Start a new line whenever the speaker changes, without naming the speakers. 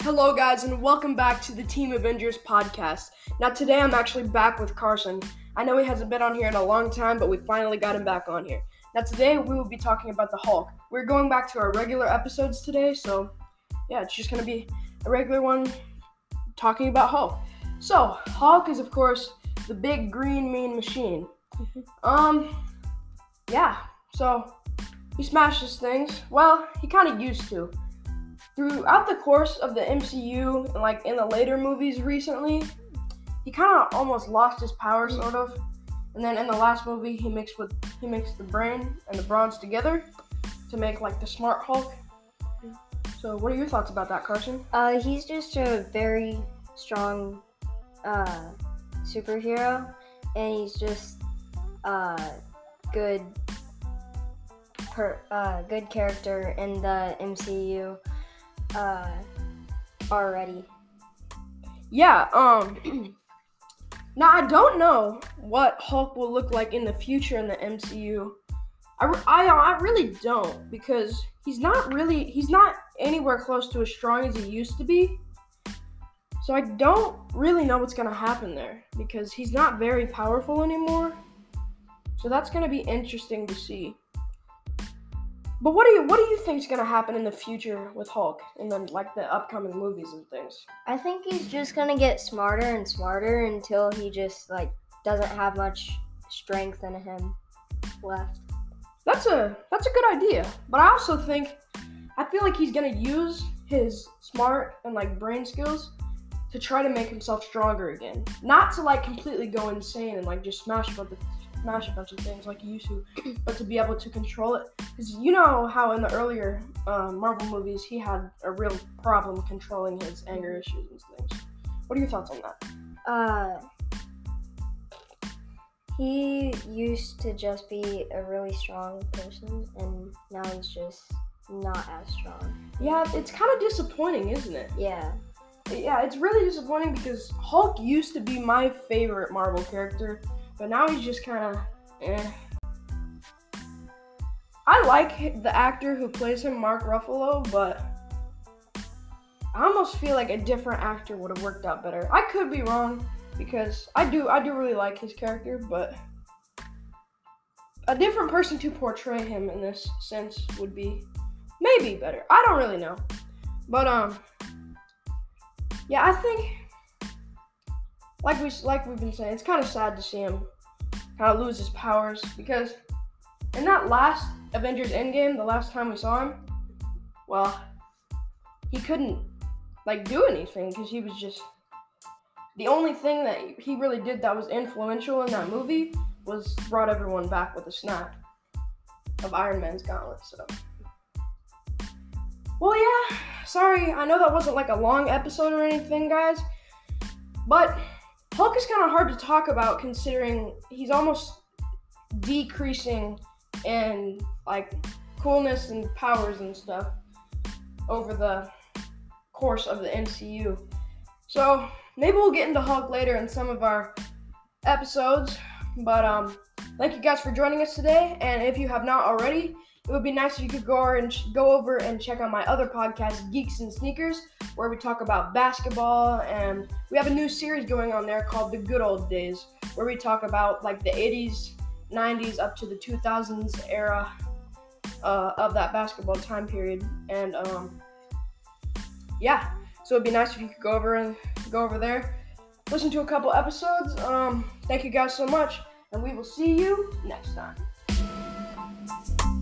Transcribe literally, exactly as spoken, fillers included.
Hello guys, and welcome back to the Team Avengers podcast. Now today I'm actually back with Carson. I know he hasn't been on here in a long time, but we finally got him back on here. Now today we will be talking about the Hulk. We're going back to our regular episodes today, so yeah, it's just going to be a regular one talking about Hulk. So, Hulk is of course the big green mean machine. Um, yeah, so he smashes things. Well, he kind of used to. Throughout the course of the M C U, and like in the later movies recently, he kind of almost lost his power, sort of. And then in the last movie, he mixed with he mixed the brain and the bronze together to make like the smart Hulk. So, what are your thoughts about that, Carson?
Uh, he's just a very strong uh, superhero, and he's just uh, good, per, uh, good character in the M C U. Uh, already.
Yeah, um, now I don't know what Hulk will look like in the future in the M C U. I, I, I really don't, because he's not really, he's not anywhere close to as strong as he used to be. So I don't really know what's going to happen there, because he's not very powerful anymore. So that's going to be interesting to see. But what do you what do you think is gonna happen in the future with Hulk and then like the upcoming movies and things?
I think he's just gonna get smarter and smarter until he just like doesn't have much strength in him left.
That's a that's a good idea. But I also think I feel like he's gonna use his smart and like brain skills to try to make himself stronger again. Not to like completely go insane and like just smash about the smash a bunch of things like he used to, but to be able to control it. Because you know how in the earlier uh, Marvel movies he had a real problem controlling his anger issues and things. What are your thoughts on that?
Uh, he used to just be a really strong person, and now he's just not as strong.
Yeah, it's kind of disappointing, isn't it?
Yeah.
Yeah, it's really disappointing because Hulk used to be my favorite Marvel character, but now he's just kind of eh. I like the actor who plays him, Mark Ruffalo, but I almost feel like a different actor would have worked out better. I could be wrong, because I do I do really like his character, but a different person to portray him in this sense would be maybe better. I don't really know. But um yeah, I think like we like we've been saying, it's kind of sad to see him kind of lose his powers, because in that last Avengers Endgame, the last time we saw him, well, he couldn't like do anything because he was just the only thing that he really did that was influential in that movie was brought everyone back with a snap of Iron Man's gauntlet. So, well, yeah, sorry, I know that wasn't like a long episode or anything, guys, but Hulk is kind of hard to talk about considering he's almost decreasing in like coolness and powers and stuff over the course of the M C U. So maybe we'll get into Hulk later in some of our episodes. But um, thank you guys for joining us today. And if you have not already, it would be nice if you could go over and ch- go over and check out my other podcast, Geeks and Sneakers, where we talk about basketball, and we have a new series going on there called The Good Old Days, where we talk about like the eighties, nineties up to the two thousands era uh, of that basketball time period. And um, yeah, so it'd be nice if you could go over and go over there, listen to a couple episodes. Um, thank you guys so much, and we will see you next time.